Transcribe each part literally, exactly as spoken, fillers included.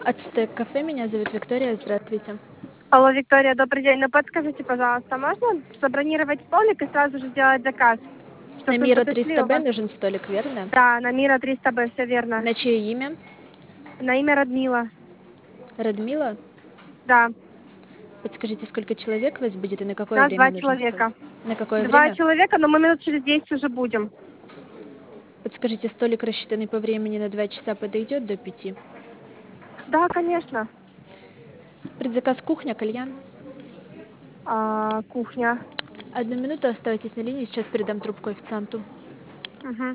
Ацтек кафе, меня зовут Виктория, здравствуйте. Алло, Виктория, добрый день. Ну, подскажите, пожалуйста, можно забронировать столик и сразу же сделать заказ? На Чтобы вы Мира подошли, триста у Б вас... нужен столик, верно? Да, на Мира триста Б, все верно. На чье имя? На имя Радмила. Радмила? Да, Подскажите, сколько человек вас будет и на какое нас два время нужен столик? человека. На какое Два время? человека, но мы минут через десять уже будем. Подскажите, столик, рассчитанный по времени на два часа, подойдет до пяти? Да, конечно. Предзаказ кухня, кальян. А, кухня. Одну минуту, оставайтесь на линии, сейчас передам трубку официанту. Угу.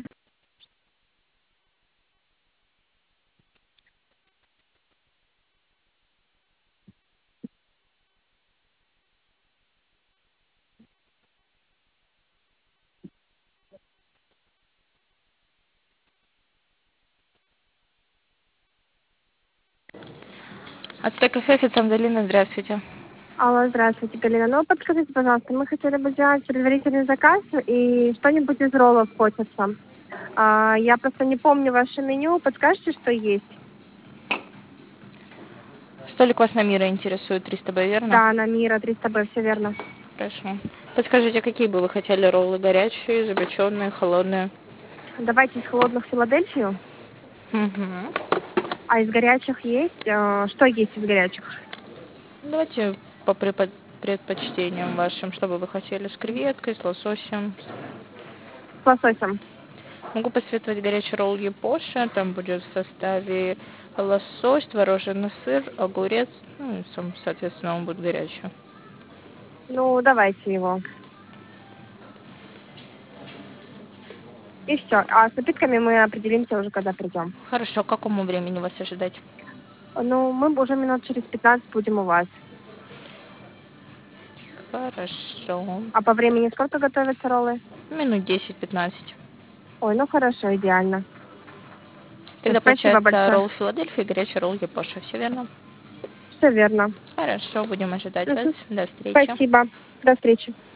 Ацтек кафе, официант Галина, здравствуйте. Алло, здравствуйте, Галина. Ну, подскажите, пожалуйста, мы хотели бы сделать предварительный заказ и что-нибудь из роллов хочется. А, я просто не помню ваше меню. Подскажете, что есть? Столик вас на Мира интересует, триста Б, верно? Да, на Мира триста Б, все верно. Хорошо. Подскажите, какие бы вы хотели роллы? Горячие, запеченные, холодные? Давайте из холодных Филадельфию. Угу. А из горячих есть? э, Что есть из горячих? Давайте по препод- предпочтениям вашим, что бы вы хотели, с креветкой, с лососем. С лососем. Могу посоветовать горячий ролл Япоша. Там будет в составе лосось, творожный сыр, огурец. Ну, и, сам, соответственно, он будет горячий. Ну, давайте его. И все. А с напитками мы определимся уже, когда придем. Хорошо, к какому времени вас ожидать? Ну, мы уже минут через пятнадцать будем у вас. Хорошо. А по времени сколько готовятся роллы? Минут десять-пятнадцать. Ой, ну хорошо, идеально. Всё, Тогда спасибо получается большое. ролл Филадельфия и горячий ролл Япоша. Все верно? Все верно. Хорошо, будем ожидать вас. Мгм. До встречи. Спасибо. До встречи.